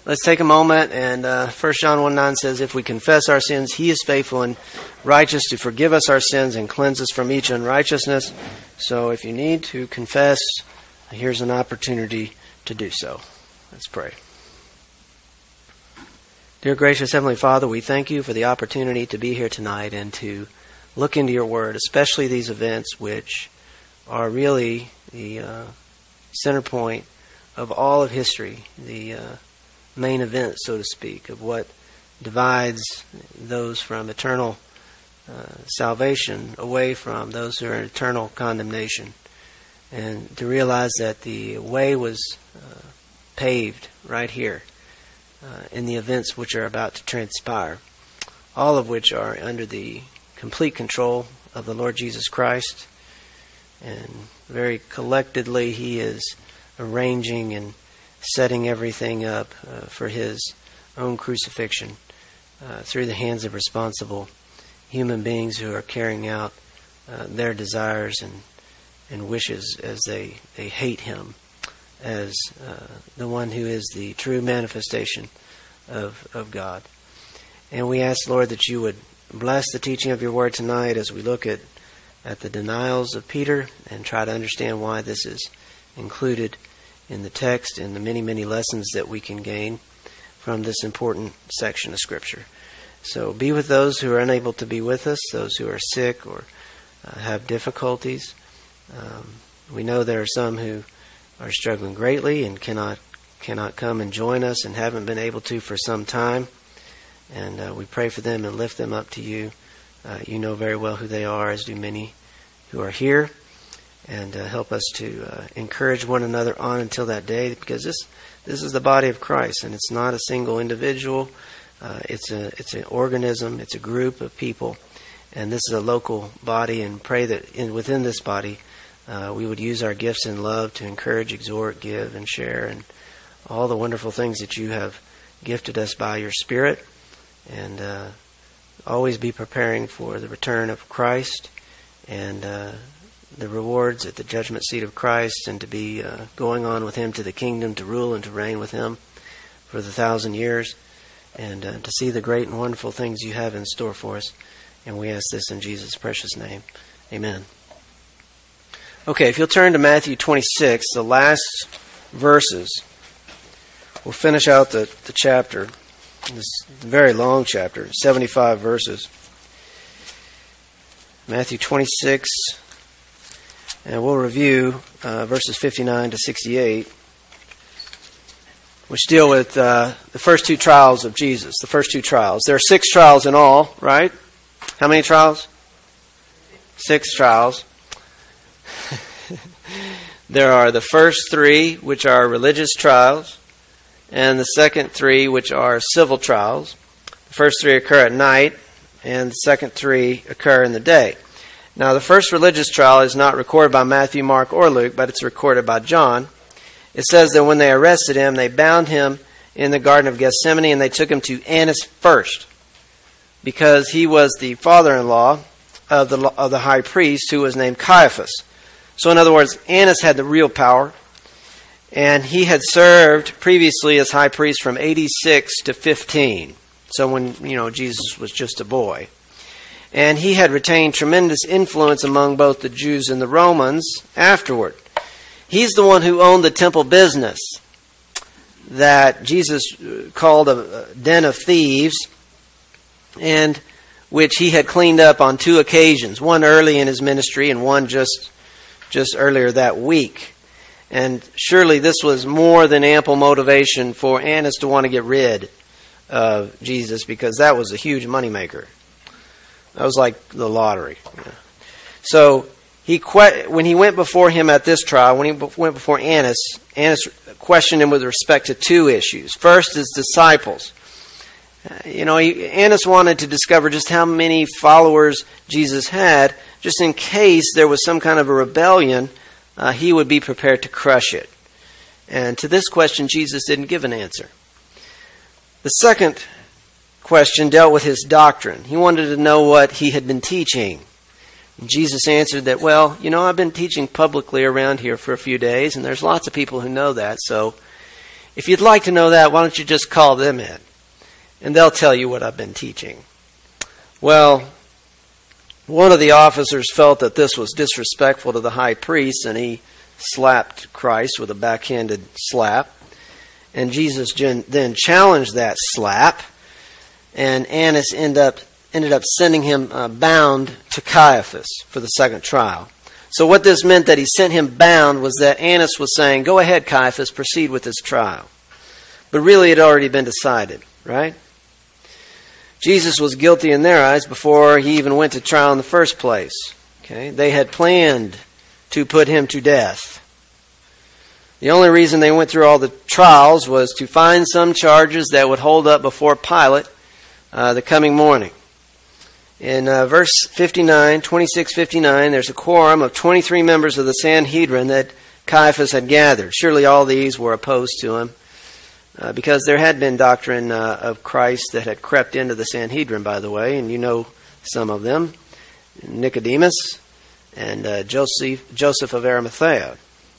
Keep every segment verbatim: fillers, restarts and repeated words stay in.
let's take a moment, and uh, First John one nine says, if we confess our sins, He is faithful and righteous to forgive us our sins and cleanse us from each unrighteousness. So if you need to confess, here's an opportunity to do so. Let's pray. Dear gracious Heavenly Father, we thank You for the opportunity to be here tonight and to look into Your Word, especially these events which are really the uh, center point of all of history, the uh, main event, so to speak, of what divides those from eternal uh, salvation away from those who are in eternal condemnation. And to realize that the way was uh, paved right here uh, in the events which are about to transpire, all of which are under the complete control of the Lord Jesus Christ. And very collectedly, He is arranging and setting everything up uh, for His own crucifixion uh, through the hands of responsible human beings who are carrying out uh, their desires and, and wishes as they, they hate Him as uh, the one who is the true manifestation of, of God. And we ask, Lord, that You would bless the teaching of Your Word tonight as we look at, at the denials of Peter and try to understand why this is included in the text and the many, many lessons that we can gain from this important section of Scripture. So be with those who are unable to be with us, those who are sick or uh, have difficulties. Um, we know there are some who are struggling greatly and cannot cannot come and join us and haven't been able to for some time. And uh, we pray for them and lift them up to You. Uh, you know very well who they are, as do many who are here. And uh, help us to uh, encourage one another on until that day, because this this is the body of Christ, and it's not a single individual. Uh, it's a it's an organism. It's a group of people, and this is a local body. And pray that in within this body, uh, we would use our gifts in love to encourage, exhort, give, and share, and all the wonderful things that You have gifted us by Your Spirit, and uh, always be preparing for the return of Christ and Uh, the rewards at the judgment seat of Christ, and to be uh, going on with Him to the kingdom, to rule and to reign with Him for the thousand years, and uh, to see the great and wonderful things You have in store for us. And we ask this in Jesus' precious name. Amen. Okay, if you'll turn to Matthew twenty-six, the last verses, we'll finish out the, the chapter. This very long chapter, seventy-five verses. Matthew twenty-six. And we'll review uh, verses fifty-nine to sixty-eight, which deal with uh, the first two trials of Jesus, the first two trials. There are six trials in all, right? How many trials? Six trials. There are the first three, which are religious trials, and the second three, which are civil trials. The first three occur at night, and the second three occur in the day. Now, the first religious trial is not recorded by Matthew, Mark, or Luke, but it's recorded by John. It says that when they arrested Him, they bound Him in the Garden of Gethsemane, and they took Him to Annas first, because he was the father-in-law of the of the high priest, who was named Caiaphas. So, in other words, Annas had the real power, and he had served previously as high priest from eighty-six to fifteen. So when, you know, Jesus was just a boy. And he had retained tremendous influence among both the Jews and the Romans afterward. He's the one who owned the temple business that Jesus called a den of thieves, and which He had cleaned up on two occasions, one early in His ministry and one just, just earlier that week. And surely this was more than ample motivation for Annas to want to get rid of Jesus, because that was a huge moneymaker. That was like the lottery. So he when he went before him at this trial, when he went before Annas, Annas questioned him with respect to two issues. First, his disciples. You know, he, Annas wanted to discover just how many followers Jesus had, just in case there was some kind of a rebellion, uh, he would be prepared to crush it. And to this question, Jesus didn't give an answer. The second question dealt with His doctrine. He wanted to know what He had been teaching. And Jesus answered that, well, you know, I've been teaching publicly around here for a few days, and there's lots of people who know that, so If you'd like to know that, why don't you just call them in, and they'll tell you what I've been teaching. Well, one of the officers felt that this was disrespectful to the high priest, and he slapped Christ with a backhanded slap. And Jesus then challenged that slap, and Annas ended up, ended up sending him uh, bound to Caiaphas for the second trial. So what this meant that he sent him bound was that Annas was saying, go ahead, Caiaphas, proceed with this trial. But really it had already been decided, right? Jesus was guilty in their eyes before he even went to trial in the first place. Okay? They had planned to put him to death. The only reason they went through all the trials was to find some charges that would hold up before Pilate uh, the coming morning. In uh, verse fifty-nine, twenty-six fifty-nine, there's a quorum of twenty-three members of the Sanhedrin that Caiaphas had gathered. Surely all these were opposed to him uh, because there had been doctrine uh, of Christ that had crept into the Sanhedrin, by the way, and you know some of them. Nicodemus and uh, Joseph, Joseph of Arimathea.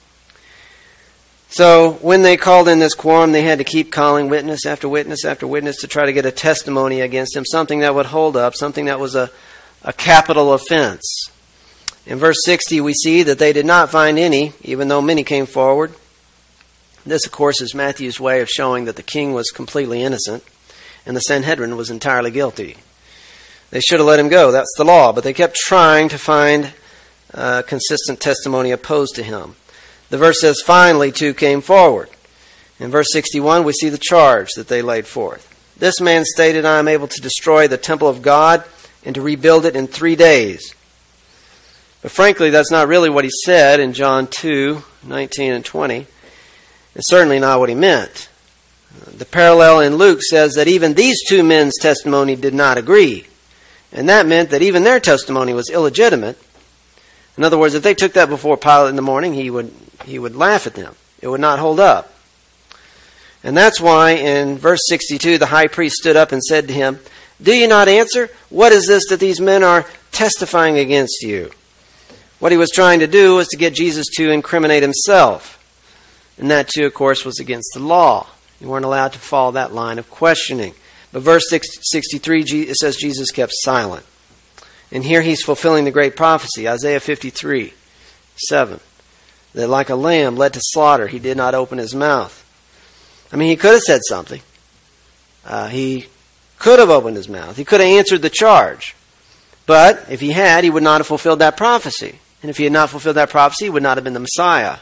So when they called in this quorum, they had to keep calling witness after witness after witness to try to get a testimony against him, something that would hold up, something that was a, a capital offense. In verse sixty, we see that they did not find any, even though many came forward. This, of course, is Matthew's way of showing that the king was completely innocent and the Sanhedrin was entirely guilty. They should have let him go. That's the law. But they kept trying to find uh, consistent testimony opposed to him. The verse says, finally, two came forward. In verse sixty-one, we see the charge that they laid forth. This man stated, I am able to destroy the temple of God and to rebuild it in three days. But frankly, that's not really what he said in John two, nineteen and twenty. It's certainly not what he meant. The parallel in Luke says that even these two men's testimony did not agree. And that meant that even their testimony was illegitimate. In other words, if they took that before Pilate in the morning, he would he would laugh at them. It would not hold up. And that's why in verse sixty-two, the high priest stood up and said to him, do you not answer? What is this that these men are testifying against you? What he was trying to do was to get Jesus to incriminate himself. And that too, of course, was against the law. You weren't allowed to follow that line of questioning. But verse sixty-three, it says Jesus kept silent. And here he's fulfilling the great prophecy, Isaiah fifty-three, seven. That like a lamb led to slaughter, he did not open his mouth. I mean, he could have said something. Uh, he could have opened his mouth. He could have answered the charge. But if he had, he would not have fulfilled that prophecy. And if he had not fulfilled that prophecy, he would not have been the Messiah.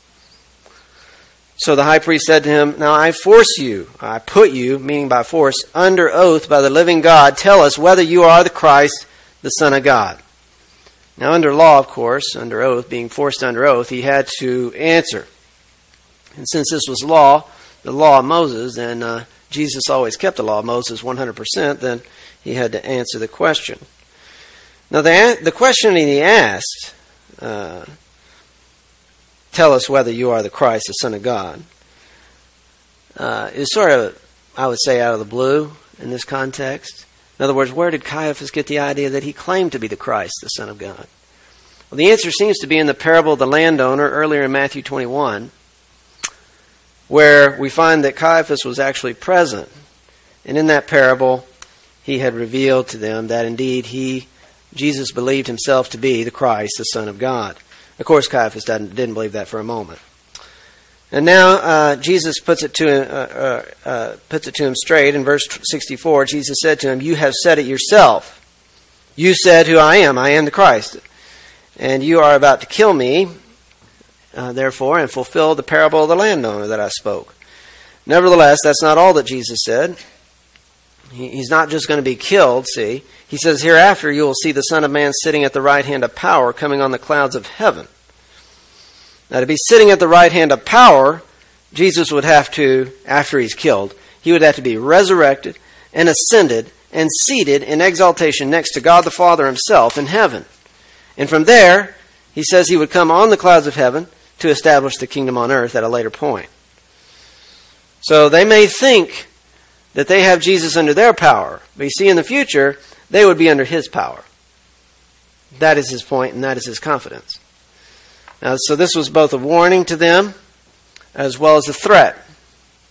So the high priest said to him, now I force you, I put you, meaning by force, under oath by the living God. Tell us whether you are the Christ, the Son of God. Now under law, of course, under oath, being forced under oath, he had to answer. And since this was law, the law of Moses, and uh, Jesus always kept the law of Moses one hundred percent, then he had to answer the question. Now the, the question he asked, uh, tell us whether you are the Christ, the Son of God, uh, is sort of, I would say, out of the blue in this context. In other words, where did Caiaphas get the idea that he claimed to be the Christ, the Son of God? Well, the answer seems to be in the parable of the landowner earlier in Matthew twenty-one, where we find that Caiaphas was actually present. And in that parable, he had revealed to them that indeed he, Jesus, believed himself to be the Christ, the Son of God. Of course, Caiaphas didn't, didn't believe that for a moment. And now uh, Jesus puts it to him, uh, uh, uh, puts it to him straight. In verse sixty-four, Jesus said to him, you have said it yourself. You said who I am. I am the Christ. And you are about to kill me, uh, therefore, and fulfill the parable of the landowner that I spoke. Nevertheless, that's not all that Jesus said. He, he's not just going to be killed, see. He says, hereafter you will see the Son of Man sitting at the right hand of power, coming on the clouds of heaven. Now, to be sitting at the right hand of power, Jesus would have to, after he's killed, he would have to be resurrected and ascended and seated in exaltation next to God the Father himself in heaven. And from there, he says he would come on the clouds of heaven to establish the kingdom on earth at a later point. So they may think that they have Jesus under their power, but you see, in the future, they would be under his power. That is his point, and that is his confidence. Now, so this was both a warning to them as well as a threat.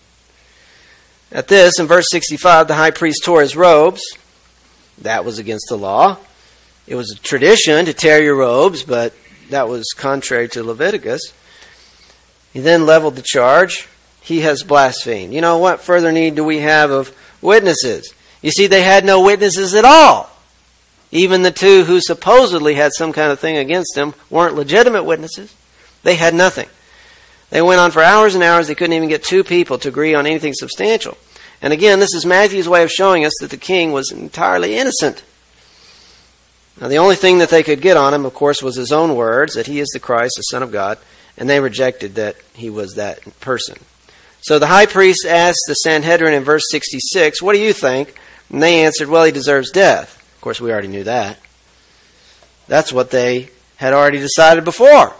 At this, in verse sixty-five, the high priest tore his robes. That was against the law. It was a tradition to tear your robes, but that was contrary to Leviticus. He then leveled the charge. He has blasphemed. You know, what further need do we have of witnesses? You see, they had no witnesses at all. Even the two who supposedly had some kind of thing against him weren't legitimate witnesses. They had nothing. They went on for hours and hours. They couldn't even get two people to agree on anything substantial. And again, this is Matthew's way of showing us that the king was entirely innocent. Now, the only thing that they could get on him, of course, was his own words, that he is the Christ, the Son of God, and they rejected that he was that person. So the high priest asked the Sanhedrin in verse sixty-six, "What do you think?" And they answered, "Well, he deserves death." Of course, we already knew that. That's what they had already decided before.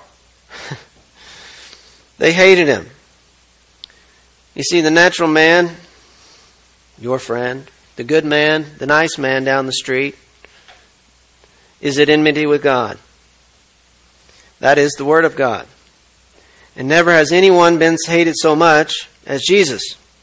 They hated him. You see, the natural man, your friend, the good man, the nice man down the street, is at enmity with God. That is the Word of God. And never has anyone been hated so much as Jesus.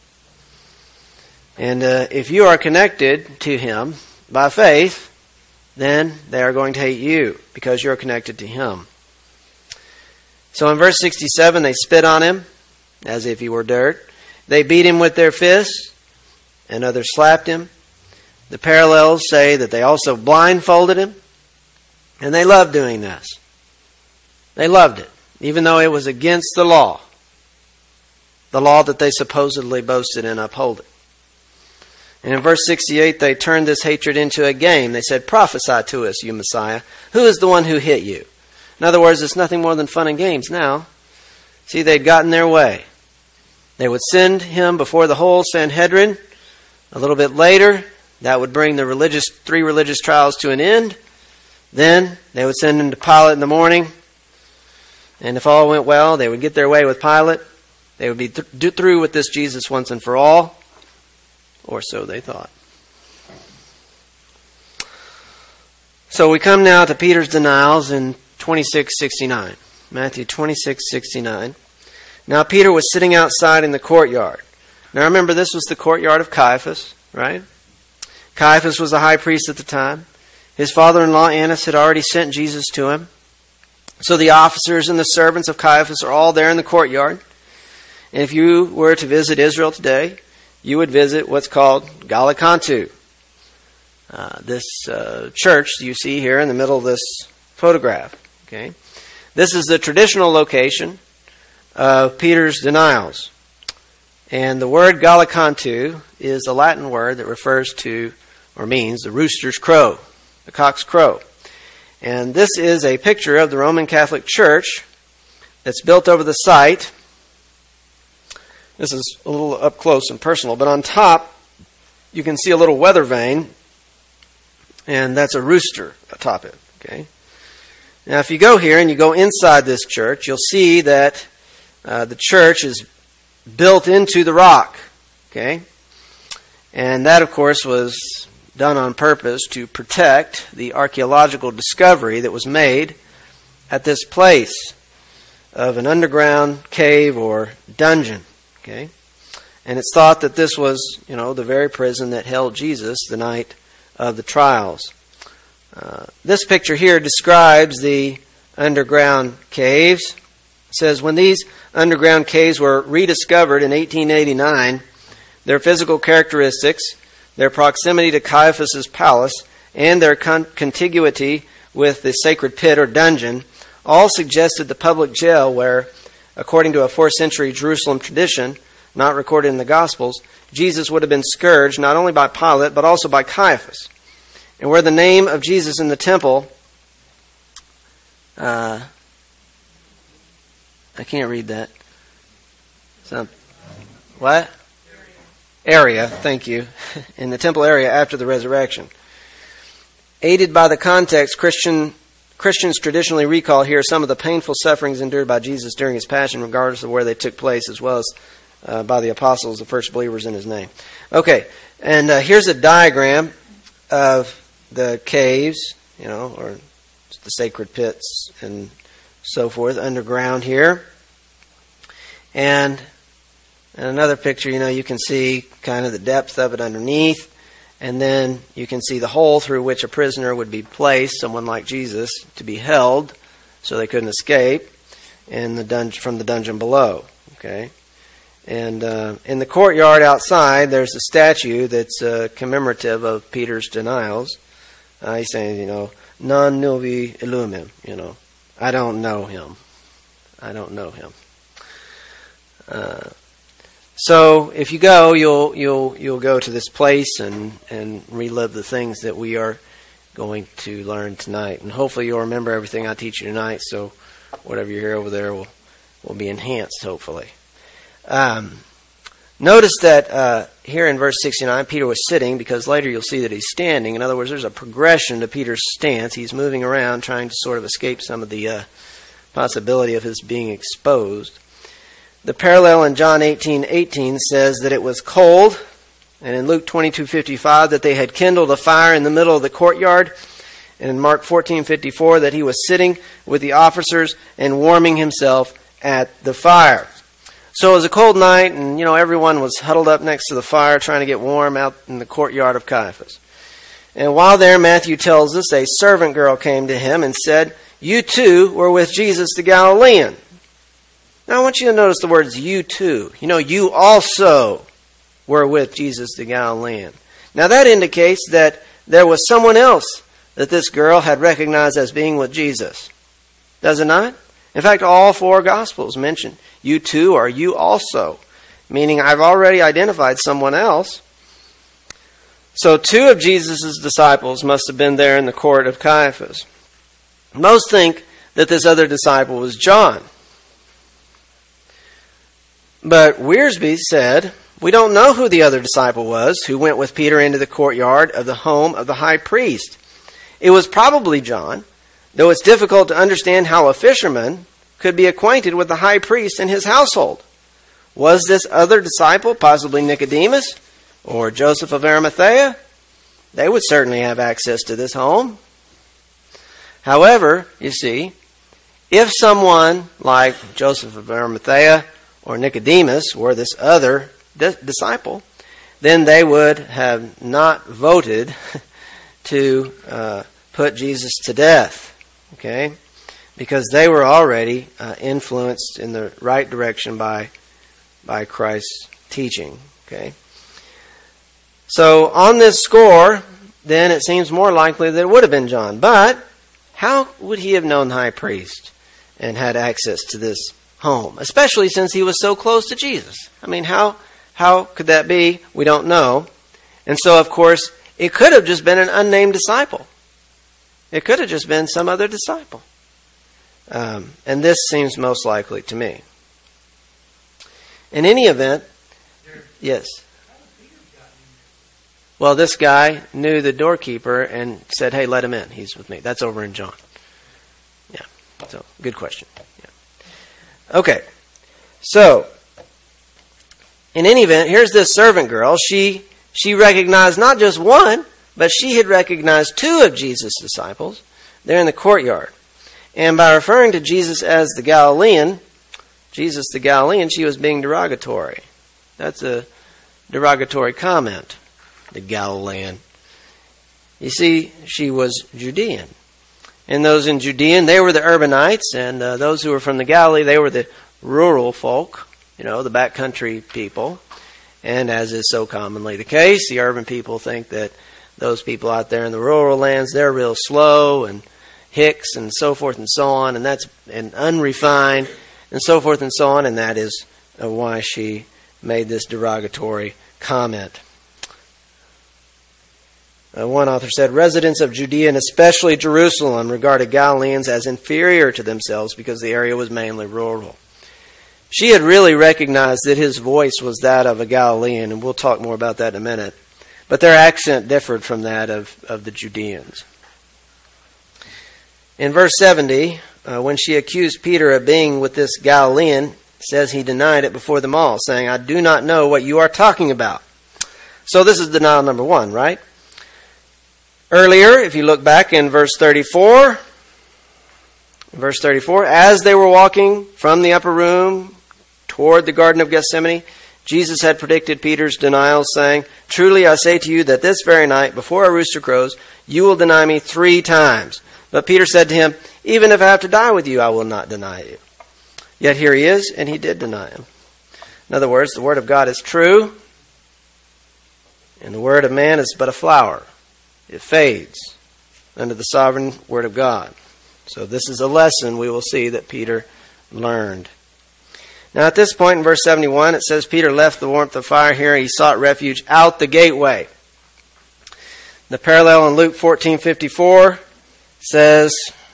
And uh, if you are connected to Him by faith, then they are going to hate you because you're connected to Him. So in verse sixty-seven, they spit on Him as if He were dirt. They beat Him with their fists, and others slapped Him. The parallels say that they also blindfolded Him, and they loved doing this. They loved it, even though it was against the law, the law that they supposedly boasted in upholding. And in verse sixty-eight, they turned this hatred into a game. They said, "Prophesy to us, you Messiah. Who is the one who hit you?" In other words, it's nothing more than fun and games now. See, they'd gotten their way. They would send him before the whole Sanhedrin. A little bit later, that would bring the religious three religious trials to an end. Then they would send him to Pilate in the morning. And if all went well, they would get their way with Pilate. They would be th- through with this Jesus once and for all. Or so they thought. So we come now to Peter's denials in twenty-six sixty-nine. Matthew twenty-six sixty-nine. Now Peter was sitting outside in the courtyard. Now remember, this was the courtyard of Caiaphas, right? Caiaphas was the high priest at the time. His father-in-law Annas had already sent Jesus to him. So the officers and the servants of Caiaphas are all there in the courtyard. And if you were to visit Israel today, you would visit what's called Gallicantu. Uh, this uh, church you see here in the middle of this photograph. Okay, this is the traditional location of Peter's denials. And the word Gallicantu is a Latin word that refers to, or means, the rooster's crow, the cock's crow. And this is a picture of the Roman Catholic Church that's built over the site. This is a little up close and personal, but on top you can see a little weather vane, and that's a rooster atop it. Okay. Now, if you go here and you go inside this church, you'll see that uh, the church is built into the rock. Okay, and that, of course, was done on purpose to protect the archaeological discovery that was made at this place of an underground cave or dungeon. Okay, and it's thought that this was, you know, the very prison that held Jesus the night of the trials. Uh, this picture here describes the underground caves. It says, when these underground caves were rediscovered in eighteen eighty-nine, their physical characteristics, their proximity to Caiaphas' palace, and their con- contiguity with the sacred pit or dungeon all suggested the public jail where, according to a fourth century Jerusalem tradition, not recorded in the Gospels, Jesus would have been scourged not only by Pilate, but also by Caiaphas. And where the name of Jesus in the temple, uh, I can't read that. So, what? Area, thank you. In the temple area after the resurrection. Aided by the context, Christian Christians traditionally recall here some of the painful sufferings endured by Jesus during His passion, regardless of where they took place, as well as uh, by the apostles, the first believers in His name. Okay, and uh, here's a diagram of the caves, you know, or the sacred pits and so forth, underground here. And And another picture, you know, you can see kind of the depth of it underneath. And then you can see the hole through which a prisoner would be placed, someone like Jesus, to be held so they couldn't escape in the dungeon, from the dungeon below. Okay, and uh, in the courtyard outside, there's a statue that's uh, commemorative of Peter's denials. Uh, he's saying, you know, non novi illumim, you know, I don't know him. I don't know him. Uh, So if you go, you'll you'll you'll go to this place and, and relive the things that we are going to learn tonight. And hopefully you'll remember everything I teach you tonight, so whatever you hear over there will, will be enhanced, hopefully. Um, notice that uh, here in verse sixty-nine, Peter was sitting, because later you'll see that he's standing. In other words, there's a progression to Peter's stance. He's moving around, trying to sort of escape some of the uh, possibility of his being exposed. The parallel in John eighteen eighteen says that it was cold, and in Luke twenty-two fifty-five that they had kindled a fire in the middle of the courtyard, and in Mark fourteen fifty-four that he was sitting with the officers and warming himself at the fire. So it was a cold night, and you know everyone was huddled up next to the fire trying to get warm out in the courtyard of Caiaphas. And while there, Matthew tells us, a servant girl came to him and said, "You too were with Jesus the Galilean." Now I want you to notice the words "you too." You know, you also were with Jesus the Galilean. Now that indicates that there was someone else that this girl had recognized as being with Jesus. Does it not? In fact, all four Gospels mention "you too" or "you also," meaning I've already identified someone else. So two of Jesus' disciples must have been there in the court of Caiaphas. Most think that this other disciple was John. But Wiersbe said, we don't know who the other disciple was who went with Peter into the courtyard of the home of the high priest. It was probably John, though it's difficult to understand how a fisherman could be acquainted with the high priest and his household. Was this other disciple possibly Nicodemus or Joseph of Arimathea? They would certainly have access to this home. However, you see, if someone like Joseph of Arimathea or Nicodemus were this other di- disciple, then they would have not voted to uh, put Jesus to death, okay? Because they were already uh, influenced in the right direction by by Christ's teaching, okay? So on this score, then it seems more likely that it would have been John. But how would he have known the high priest and had access to this home, especially since he was so close to Jesus? I mean, how how could that be? We don't know. And so, of course, it could have just been an unnamed disciple. It could have just been some other disciple. Um, and this seems most likely to me. In any event, yes. Well, this guy knew the doorkeeper and said, hey, let him in. He's with me. That's over in John. Yeah. So, good question. Yeah. Okay. So, in any event, here's this servant girl. She she recognized not just one, but she had recognized two of Jesus' disciples. They're in the courtyard. And by referring to Jesus as the Galilean, Jesus the Galilean, she was being derogatory. That's a derogatory comment. The Galilean. You see, she was Judean. And those in Judean, they were the urbanites, and uh, those who were from the Galilee, they were the rural folk, you know, the backcountry people. And as is so commonly the case, the urban people think that those people out there in the rural lands, they're real slow and hicks and so forth and so on, and that's and unrefined and so forth and so on, and that is uh, why she made this derogatory comment. Uh, one author said, residents of Judea and especially Jerusalem regarded Galileans as inferior to themselves because the area was mainly rural. She had really recognized that his voice was that of a Galilean, and we'll talk more about that in a minute. But their accent differed from that of, of the Judeans. In verse seventy, uh, when she accused Peter of being with this Galilean, it says he denied it before them all, saying, I do not know what you are talking about. So this is denial number one, right? Earlier, if you look back in verse thirty-four, verse thirty-four, as they were walking from the upper room toward the Garden of Gethsemane, Jesus had predicted Peter's denial, saying, "Truly I say to you that this very night, before a rooster crows, you will deny me three times." But Peter said to him, "Even if I have to die with you, I will not deny you." Yet here he is, and he did deny him. In other words, the word of God is true, and the word of man is but a flower. It fades under the sovereign word of God. So this is a lesson we will see that Peter learned. Now at this point in verse seventy-one, it says Peter left the warmth of fire here. He sought refuge out the gateway. The parallel in Luke fourteen fifty-four says,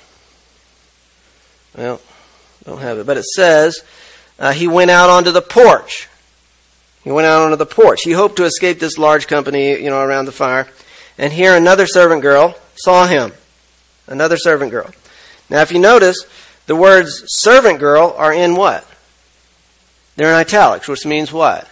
well, don't have it, but it says uh, he went out onto the porch. He went out onto the porch. He hoped to escape this large company, you know, around the fire. And here another servant girl saw him. Another servant girl. Now if you notice, the words servant girl are in what? They're in italics, which means what?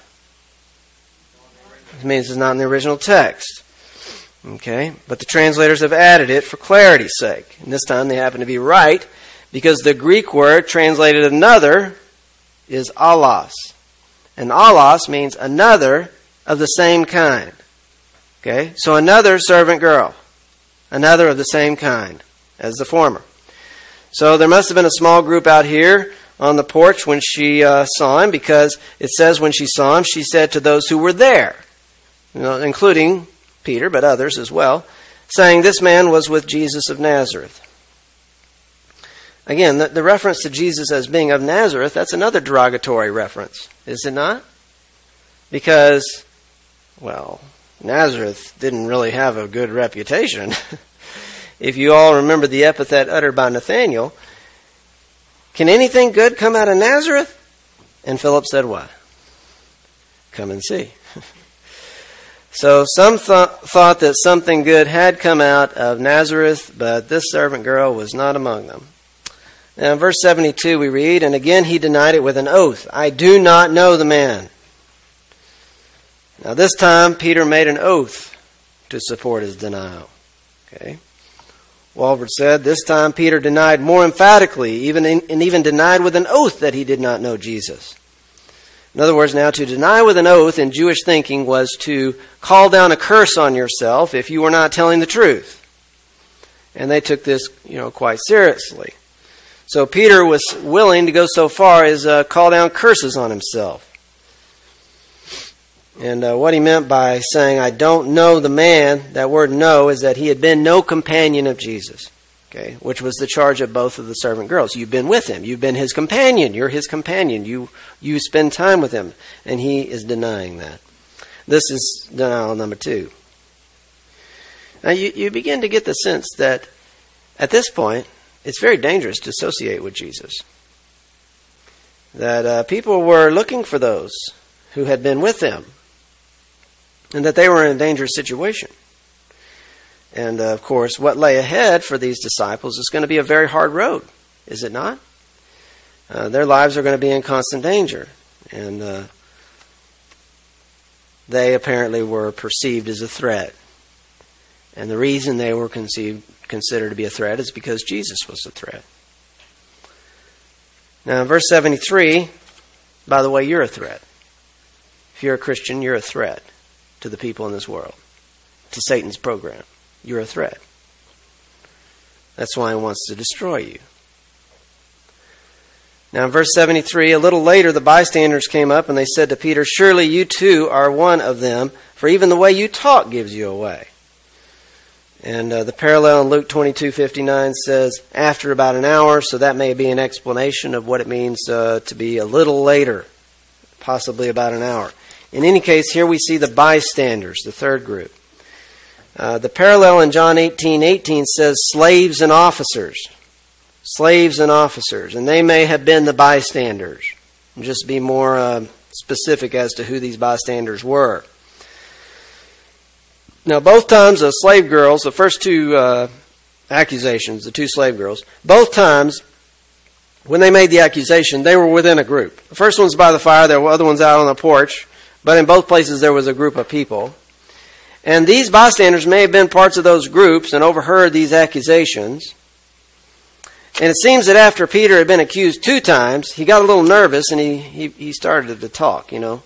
It means it's not in the original text. Okay? But the translators have added it for clarity's sake. And this time they happen to be right, because the Greek word translated another is allos. And allos means another of the same kind. Okay? So another servant girl. Another of the same kind as the former. So there must have been a small group out here on the porch when she uh, saw him, because it says when she saw him, she said to those who were there, you know, including Peter, but others as well, saying, "This man was with Jesus of Nazareth." Again, the, the reference to Jesus as being of Nazareth, that's another derogatory reference, is it not? Because, well, Nazareth didn't really have a good reputation. If you all remember the epithet uttered by Nathanael, "Can anything good come out of Nazareth?" And Philip said what? "Come and see." So some th- thought that something good had come out of Nazareth, but this servant girl was not among them. Now in verse seventy-two we read, "And again he denied it with an oath. I do not know the man." Now this time Peter made an oath to support his denial. Okay. Walvoord said, this time Peter denied more emphatically, even in, and even denied with an oath that he did not know Jesus. In other words, now to deny with an oath in Jewish thinking was to call down a curse on yourself if you were not telling the truth. And they took this, you know, quite seriously. So Peter was willing to go so far as uh, call down curses on himself. And uh, what he meant by saying, "I don't know the man," that word "know," is that he had been no companion of Jesus. Okay, which was the charge of both of the servant girls. You've been with him. You've been his companion. You're his companion. You you spend time with him. And he is denying that. This is denial number two. Now you, you begin to get the sense that at this point, it's very dangerous to associate with Jesus. That uh, people were looking for those who had been with him. And that they were in a dangerous situation. And, uh, of course, what lay ahead for these disciples is going to be a very hard road, is it not? Uh, their lives are going to be in constant danger. And uh, they apparently were perceived as a threat. And the reason they were conceived, considered to be a threat is because Jesus was a threat. Now, in verse seventy-three, by the way, you're a threat. If you're a Christian, you're a threat to the people in this world, to Satan's program. You're a threat. That's why he wants to destroy you. Now in verse seventy-three, a little later the bystanders came up and they said to Peter, "Surely you too are one of them, for even the way you talk gives you away." And uh, the parallel in Luke twenty-two fifty-nine says, "After about an hour," so that may be an explanation of what it means uh, to be a little later, possibly about an hour. In any case, here we see the bystanders, the third group. Uh, the parallel in John eighteen eighteen says slaves and officers. Slaves and officers. And they may have been the bystanders. And just be more uh, specific as to who these bystanders were. Now, both times the slave girls, the first two uh, accusations, the two slave girls, both times when they made the accusation, they were within a group. The first one's by the fire, the other one's out on the porch. But in both places there was a group of people. And these bystanders may have been parts of those groups and overheard these accusations. And it seems that after Peter had been accused two times, he got a little nervous and he, he, he started to talk, you know.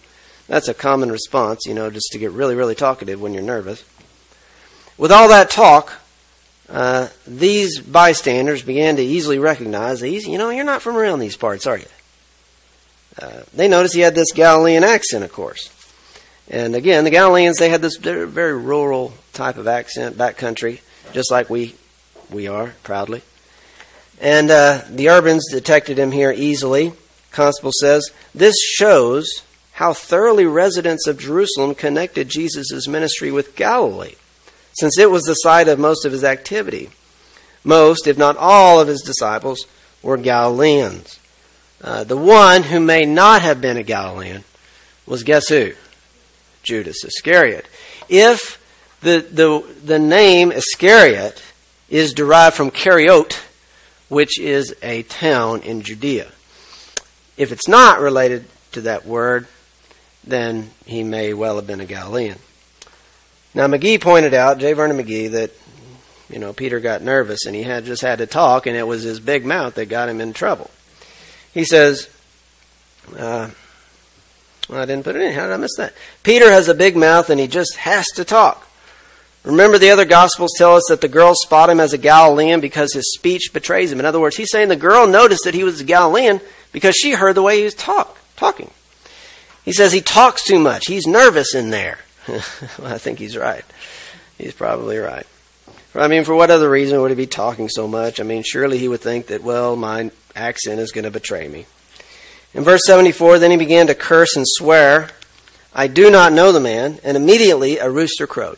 That's a common response, you know, just to get really, really talkative when you're nervous. With all that talk, uh, these bystanders began to easily recognize, these, you know, you're not from around these parts, are you? Uh, they noticed he had this Galilean accent, of course. And again, the Galileans, they had this very, very rural type of accent, backcountry, just like we we are, proudly. And uh, the Urbans detected him here easily. Constable says, this shows how thoroughly residents of Jerusalem connected Jesus' ministry with Galilee, since it was the site of most of his activity. Most, if not all, of his disciples were Galileans. Uh, the one who may not have been a Galilean was, guess who? Judas Iscariot. If the, the, the name Iscariot is derived from Keriot, which is a town in Judea. If it's not related to that word, then he may well have been a Galilean. Now, McGee pointed out, J. Vernon McGee, that, you know, Peter got nervous and he had just had to talk, and it was his big mouth that got him in trouble. He says, uh, well, I didn't put it in. How did I miss that? Peter has a big mouth and he just has to talk. Remember, the other Gospels tell us that the girls spot him as a Galilean because his speech betrays him. In other words, he's saying the girl noticed that he was a Galilean because she heard the way he was talk, talking. He says he talks too much. He's nervous in there. Well, I think he's right. He's probably right. I mean, for what other reason would he be talking so much? I mean, surely he would think that, well, my accent is going to betray me. In verse seventy-four, then he began to curse and swear, I do not know the man, and immediately a rooster crowed.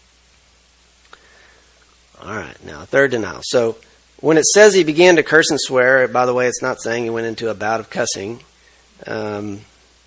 All right, now, third denial. So, when it says he began to curse and swear, by the way, it's not saying he went into a bout of cussing. Um,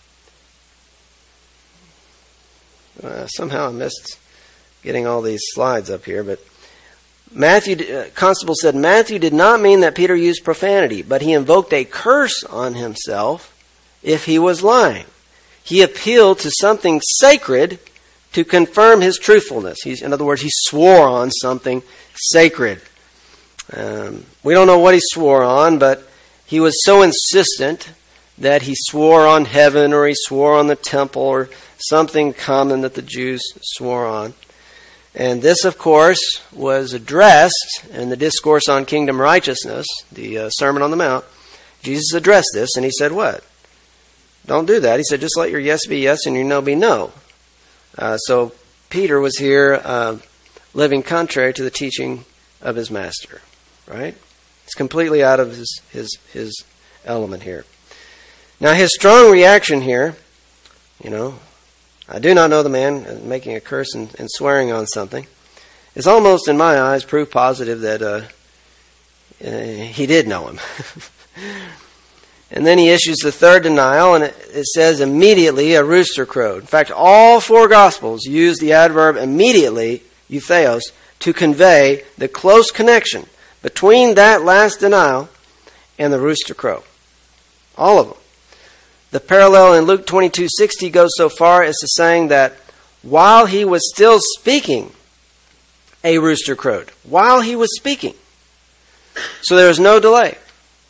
uh, somehow I missed getting all these slides up here, but Matthew, uh, Constable said, Matthew did not mean that Peter used profanity, but he invoked a curse on himself if he was lying. He appealed to something sacred to confirm his truthfulness. He's, in other words, he swore on something sacred. Um, we don't know what he swore on, but he was so insistent that he swore on heaven, or he swore on the temple, or something common that the Jews swore on. And this, of course, was addressed in the Discourse on Kingdom Righteousness, the uh, Sermon on the Mount. Jesus addressed this, and he said what? Don't do that. He said, just let your yes be yes and your no be no. Uh, so Peter was here uh, living contrary to the teaching of his master, right? It's completely out of his, his, his element here. Now, his strong reaction here, you know, I do not know the man, making a curse and, and swearing on something, is almost, in my eyes, proof positive that uh, uh, he did know him. And then he issues the third denial, and it, it says, immediately a rooster crowed. In fact, all four Gospels use the adverb immediately, eutheos, to convey the close connection between that last denial and the rooster crow. All of them. The parallel in Luke twenty-two sixty goes so far as to saying that while he was still speaking, a rooster crowed. While he was speaking. So there was no delay.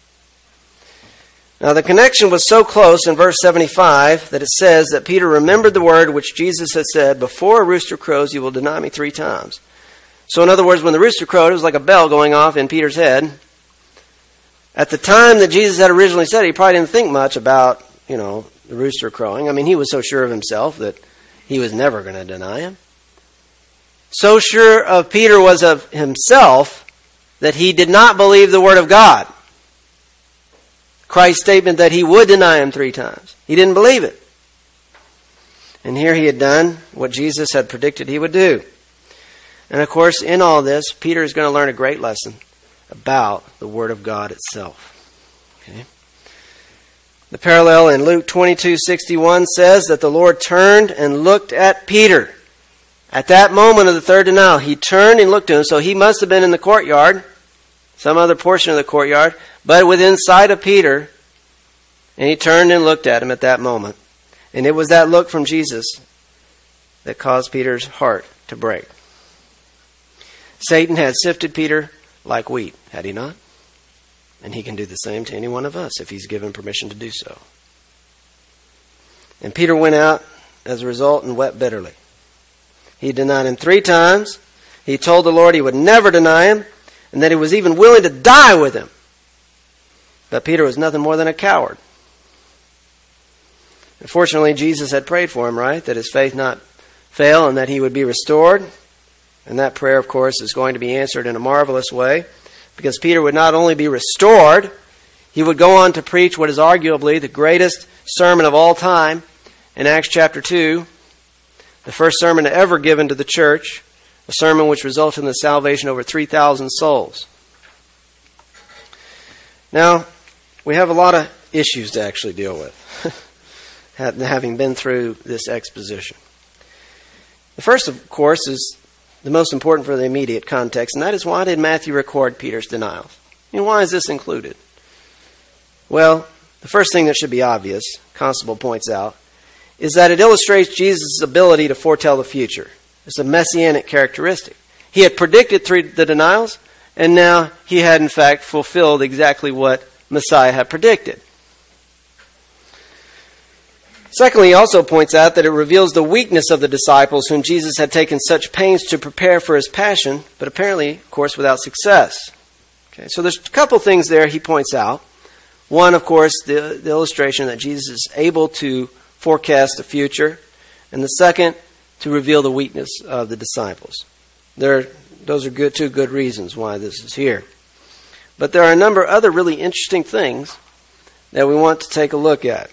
Now the connection was so close in verse seventy-five that it says that Peter remembered the word which Jesus had said, before a rooster crows you will deny me three times. So in other words, when the rooster crowed, it was like a bell going off in Peter's head. At the time that Jesus had originally said it, he probably didn't think much about, you know, the rooster crowing. I mean, he was so sure of himself that he was never going to deny him. So sure of Peter was of himself that he did not believe the word of God. Christ's statement that he would deny him three times. He didn't believe it. And here he had done what Jesus had predicted he would do. And of course, in all this, Peter is going to learn a great lesson about the Word of God itself. Okay? The parallel in Luke twenty-two sixty-one says that the Lord turned and looked at Peter. At that moment of the third denial, he turned and looked to him. So he must have been in the courtyard, some other portion of the courtyard, but within sight of Peter. And he turned and looked at him at that moment. And it was that look from Jesus that caused Peter's heart to break. Satan had sifted Peter like wheat, had he not? And he can do the same to any one of us if he's given permission to do so. And Peter went out as a result and wept bitterly. He denied him three times. He told the Lord he would never deny him and that he was even willing to die with him. But Peter was nothing more than a coward. Fortunately, Jesus had prayed for him, right? That his faith not fail and that he would be restored. And that prayer, of course, is going to be answered in a marvelous way, because Peter would not only be restored, he would go on to preach what is arguably the greatest sermon of all time in Acts chapter two, the first sermon ever given to the church, a sermon which resulted in the salvation of over three thousand souls. Now, we have a lot of issues to actually deal with, having been through this exposition. The first, of course, is the most important for the immediate context, and that is, why did Matthew record Peter's denials? And why is this included? Well, the first thing that should be obvious, Constable points out, is that it illustrates Jesus' ability to foretell the future. It's a messianic characteristic. He had predicted through the denials, and now he had in fact fulfilled exactly what Messiah had predicted. Secondly, he also points out that it reveals the weakness of the disciples whom Jesus had taken such pains to prepare for his passion, but apparently, of course, without success. Okay, so there's a couple things there he points out. One, of course, the, the illustration that Jesus is able to forecast the future. And the second, to reveal the weakness of the disciples. There, those are good, two good reasons why this is here. But there are a number of other really interesting things that we want to take a look at.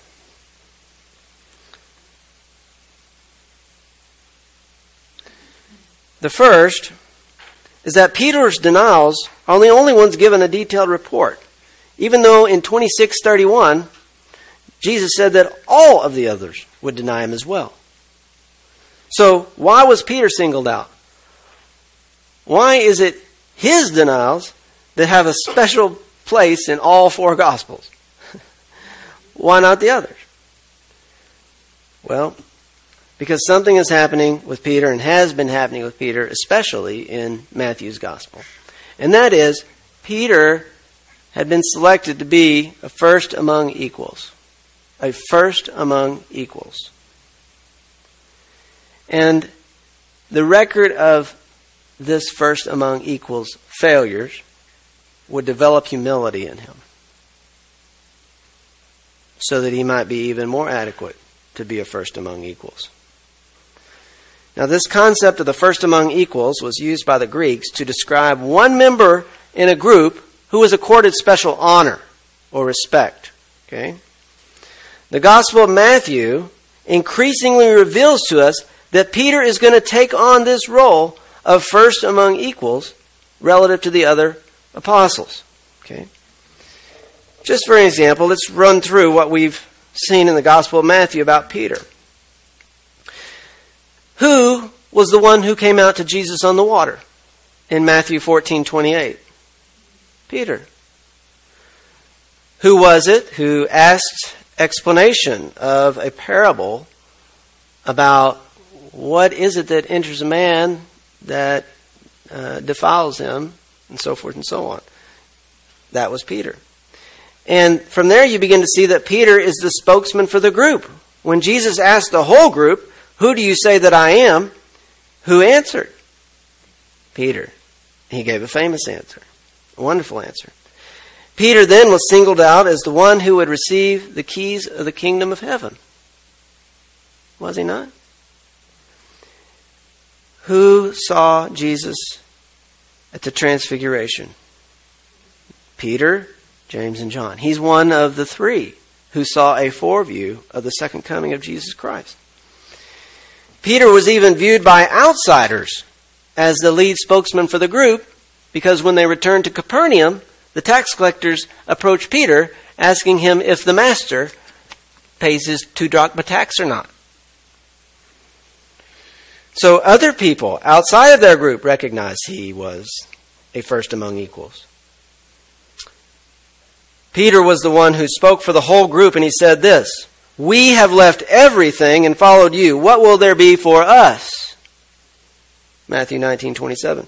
The first is that Peter's denials are the only ones given a detailed report, even though in twenty-six thirty-one, Jesus said that all of the others would deny him as well. So why was Peter singled out? Why is it his denials that have a special place in all four Gospels? Why not the others? Well, because something is happening with Peter and has been happening with Peter, especially in Matthew's Gospel. And that is, Peter had been selected to be a first among equals. A first among equals. And the record of this first among equals failures would develop humility in him, so that he might be even more adequate to be a first among equals. Now, this concept of the first among equals was used by the Greeks to describe one member in a group who was accorded special honor or respect. Okay? The Gospel of Matthew increasingly reveals to us that Peter is going to take on this role of first among equals relative to the other apostles. Okay? Just for an example, let's run through what we've seen in the Gospel of Matthew about Peter. Who was the one who came out to Jesus on the water in Matthew fourteen twenty-eight? Peter. Who was it who asked explanation of a parable about what is it that enters a man that uh, defiles him, and so forth and so on? That was Peter. And from there you begin to see that Peter is the spokesman for the group. When Jesus asked the whole group, "Who do you say that I am?" who answered? Peter. He gave a famous answer, a wonderful answer. Peter then was singled out as the one who would receive the keys of the kingdom of heaven. Was he not? Who saw Jesus at the transfiguration? Peter, James, and John. He's one of the three who saw a foreview of the second coming of Jesus Christ. Peter was even viewed by outsiders as the lead spokesman for the group, because when they returned to Capernaum, the tax collectors approached Peter asking him if the master pays his two drachma tax or not. So other people outside of their group recognized he was a first among equals. Peter was the one who spoke for the whole group, and he said this: "We have left everything and followed you. What will there be for us?" Matthew nineteen twenty-seven.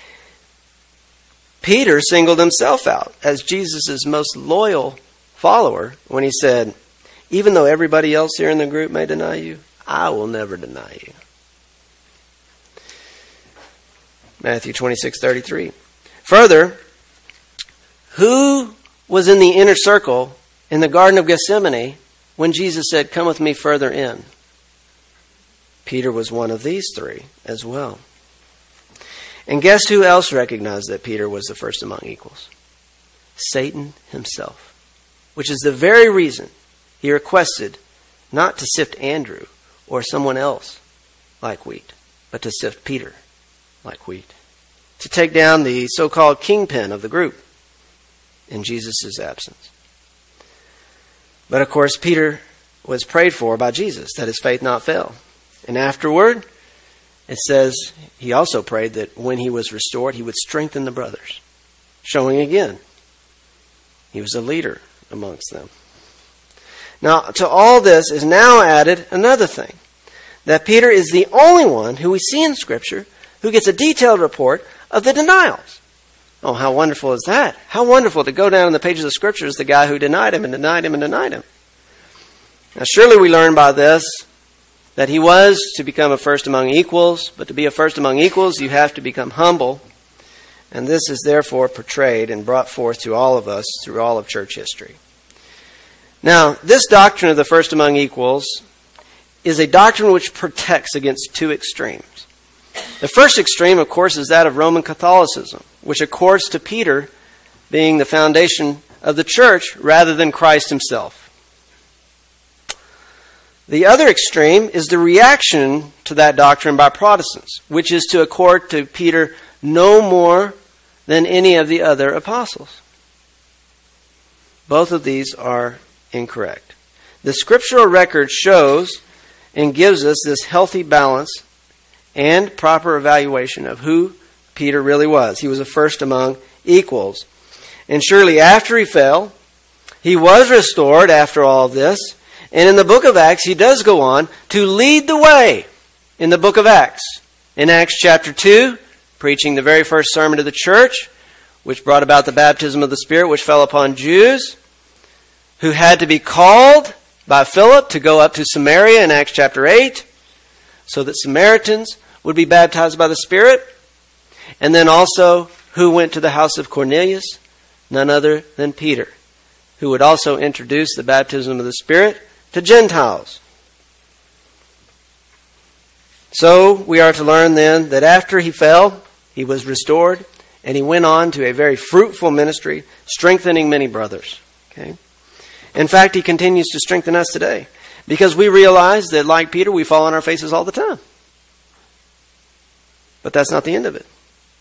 Peter singled himself out as Jesus' most loyal follower when he said, "Even though everybody else here in the group may deny you, I will never deny you. Matthew twenty-six thirty-three. Further, who was in the inner circle in the Garden of Gethsemane when Jesus said, come with me further in? Peter was one of these three as well. And guess who else recognized that Peter was the first among equals? Satan himself, which is the very reason he requested not to sift Andrew or someone else like wheat, but to sift Peter like wheat, to take down the so-called kingpin of the group in Jesus' absence. But of course, Peter was prayed for by Jesus that his faith not fail. And afterward, it says he also prayed that when he was restored, he would strengthen the brothers, showing again he was a leader amongst them. Now, to all this is now added another thing, that Peter is the only one who we see in Scripture who gets a detailed report of the denials. Oh, how wonderful is that? How wonderful to go down in the pages of Scripture as the guy who denied him and denied him and denied him. Now, surely we learn by this that he was to become a first among equals, but to be a first among equals, you have to become humble. And this is therefore portrayed and brought forth to all of us through all of church history. Now, this doctrine of the first among equals is a doctrine which protects against two extremes. The first extreme, of course, is that of Roman Catholicism, which accords to Peter being the foundation of the church rather than Christ himself. The other extreme is the reaction to that doctrine by Protestants, which is to accord to Peter no more than any of the other apostles. Both of these are incorrect. The scriptural record shows and gives us this healthy balance and proper evaluation of who Peter really was. He was a first among equals. And surely after he fell, he was restored after all of this. And in the book of Acts, he does go on to lead the way in the book of Acts. In Acts chapter two, preaching the very first sermon to the church, which brought about the baptism of the Spirit, which fell upon Jews, who had to be called by Philip to go up to Samaria in Acts chapter eight, so that Samaritans would be baptized by the Spirit. And then also, who went to the house of Cornelius? None other than Peter, who would also introduce the baptism of the Spirit to Gentiles. So we are to learn then that after he fell, he was restored, and he went on to a very fruitful ministry, strengthening many brothers. Okay? In fact, he continues to strengthen us today, because we realize that, like Peter, we fall on our faces all the time. But that's not the end of it.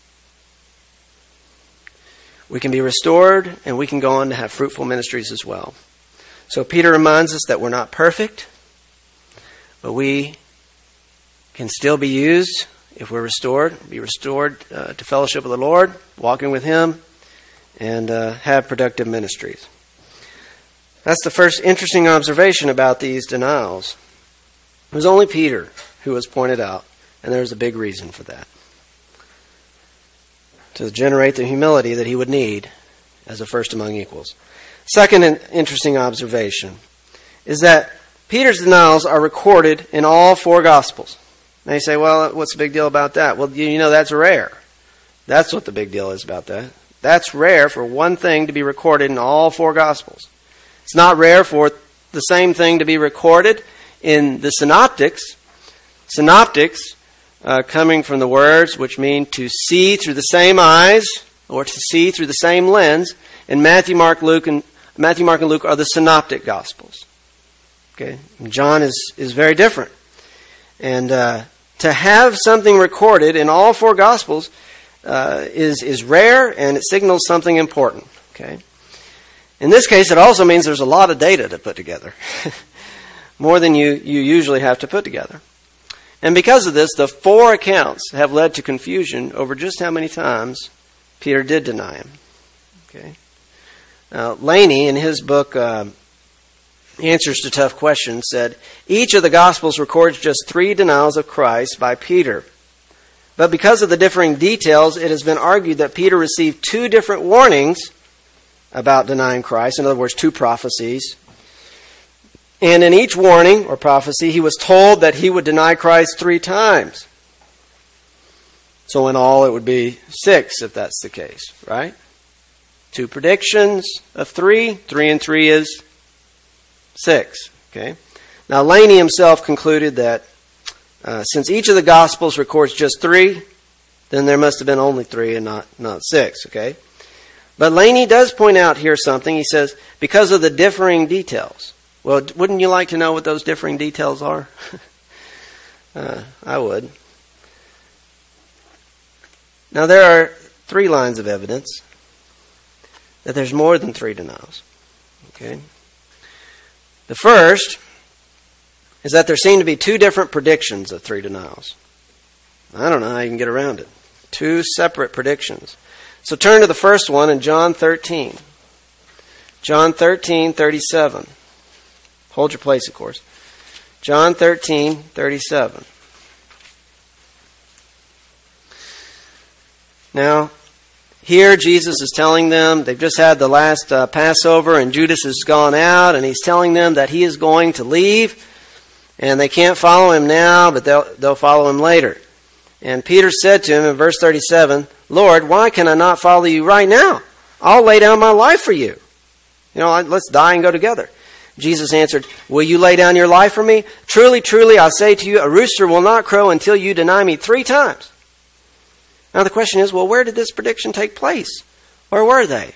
We can be restored, and we can go on to have fruitful ministries as well. So Peter reminds us that we're not perfect, but we can still be used if we're restored, be restored uh, to fellowship with the Lord, walking with Him, and uh, have productive ministries. That's the first interesting observation about these denials. It was only Peter who was pointed out, and there's a big reason for that. To generate the humility that he would need as a first among equals. Second interesting observation is that Peter's denials are recorded in all four Gospels. Now you say, well, what's the big deal about that? Well, you know that's rare. That's what the big deal is about that. That's rare for one thing to be recorded in all four Gospels. It's not rare for the same thing to be recorded in the Synoptics. Synoptics, uh, coming from the words which mean to see through the same eyes or to see through the same lens. And Matthew, Mark, Luke, and Matthew, Mark, and Luke are the Synoptic Gospels. Okay, John is is very different, and uh, to have something recorded in all four Gospels uh, is is rare, and it signals something important. Okay, in this case, it also means there's a lot of data to put together, more than you you usually have to put together, and because of this, the four accounts have led to confusion over just how many times Peter did deny him. Okay. Now, Laney, in his book, uh, Answers to Tough Questions, said, each of the Gospels records just three denials of Christ by Peter. But because of the differing details, it has been argued that Peter received two different warnings about denying Christ. In other words, two prophecies. And in each warning or prophecy, he was told that he would deny Christ three times. So in all, it would be six if that's the case, right? Two predictions of three. Three and three is six. Okay. Now, Laney himself concluded that uh, since each of the Gospels records just three, then there must have been only three and not, not six. Okay. But Laney does point out here something. He says, because of the differing details. Well, wouldn't you like to know what those differing details are? uh, I would. Now, there are three lines of evidence that there's more than three denials. Okay. The first is that there seem to be two different predictions of three denials. I don't know how you can get around it. Two separate predictions. So turn to the first one in John thirteen. John thirteen, thirty-seven. Hold your place, of course. John thirteen, thirty-seven. Now, here Jesus is telling them, they've just had the last uh, Passover and Judas has gone out and he's telling them that he is going to leave and they can't follow him now, but they'll, they'll follow him later. And Peter said to him in verse thirty-seven, Lord, why can I not follow you right now? I'll lay down my life for you. You know, let's die and go together. Jesus answered, will you lay down your life for me? Truly, truly, I say to you, a rooster will not crow until you deny me three times. Now the question is, well, where did this prediction take place? Where were they?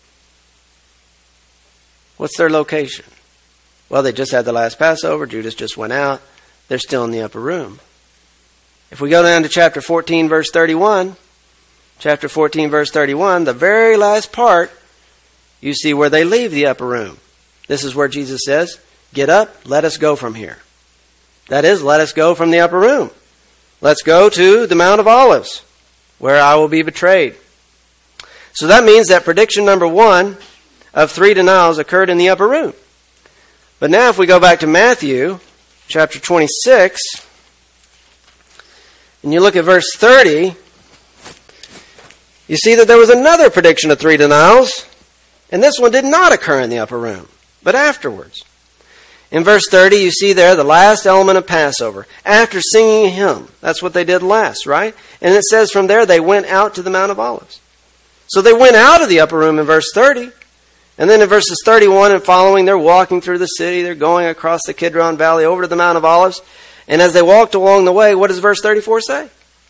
What's their location? Well, they just had the last Passover. Judas just went out. They're still in the upper room. If we go down to chapter fourteen, verse thirty-one, chapter fourteen, verse thirty-one, the very last part, you see where they leave the upper room. This is where Jesus says, get up, let us go from here. That is, let us go from the upper room. Let's go to the Mount of Olives, where I will be betrayed. So that means that prediction number one of three denials occurred in the upper room. But now if we go back to Matthew chapter twenty-six, and you look at verse thirty, you see that there was another prediction of three denials, and this one did not occur in the upper room, but afterwards. In verse thirty, you see there the last element of Passover. After singing a hymn, that's what they did last, right? And it says from there they went out to the Mount of Olives. So they went out of the upper room in verse thirty. And then in verses thirty-one and following, they're walking through the city. They're going across the Kidron Valley over to the Mount of Olives. And as they walked along the way, what does verse thirty-four say?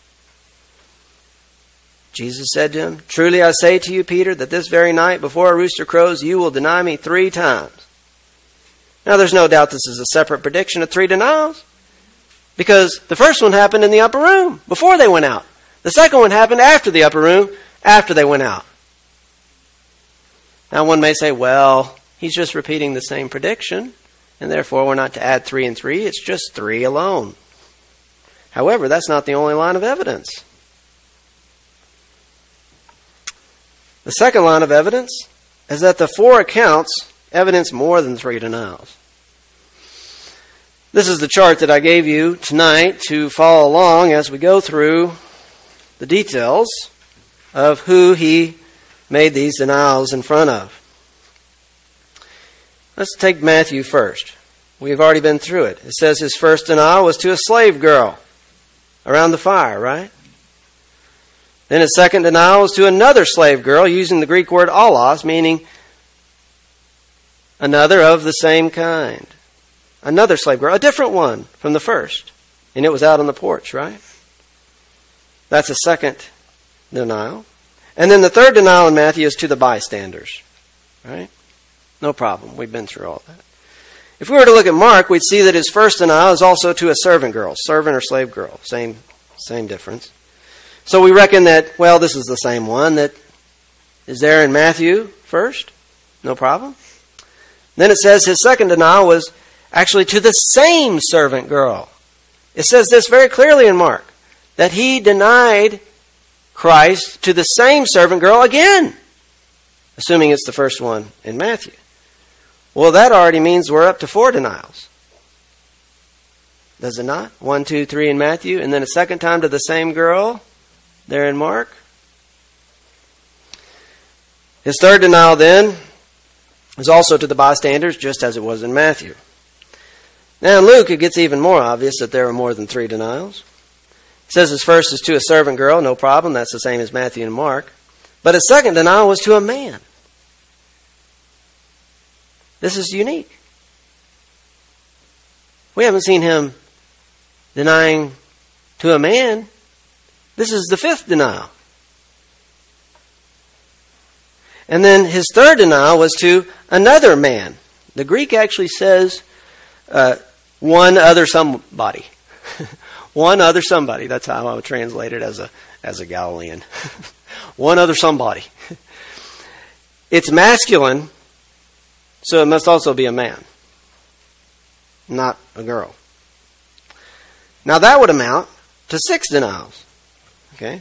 Jesus said to him, truly I say to you, Peter, that this very night before a rooster crows, you will deny me three times. Now there's no doubt this is a separate prediction of three denials. Because the first one happened in the upper room before they went out. The second one happened after the upper room, after they went out. Now one may say, well, he's just repeating the same prediction, and therefore we're not to add three and three, it's just three alone. However, that's not the only line of evidence. The second line of evidence is that the four accounts evidence more than three denials. This is the chart that I gave you tonight to follow along as we go through the details of who he made these denials in front of. Let's take Matthew first. We've already been through it. It says his first denial was to a slave girl around the fire, right? Then his second denial was to another slave girl, using the Greek word allos, meaning another of the same kind. Another slave girl, a different one from the first. And it was out on the porch, right? That's a second denial. And then the third denial in Matthew is to the bystanders, right? No problem. We've been through all that. If we were to look at Mark, we'd see that his first denial is also to a servant girl, servant or slave girl. Same, same difference. So we reckon that, well, this is the same one that is there in Matthew first. No problem. Then it says his second denial was actually to the same servant girl. It says this very clearly in Mark, that he denied Christ to the same servant girl again, assuming it's the first one in Matthew. Well, that already means we're up to four denials. Does it not? One, two, three in Matthew, and then a second time to the same girl there in Mark. His third denial then is also to the bystanders, just as it was in Matthew. Now in Luke, it gets even more obvious that there are more than three denials. It says his first is to a servant girl, no problem. That's the same as Matthew and Mark. But his second denial was to a man. This is unique. We haven't seen him denying to a man. This is the fifth denial. And then his third denial was to another man. The Greek actually says uh, one other somebody. One other somebody. That's how I would translate it as a as a Galilean. One other somebody. It's masculine, so it must also be a man, not a girl. Now that would amount to six denials. Okay?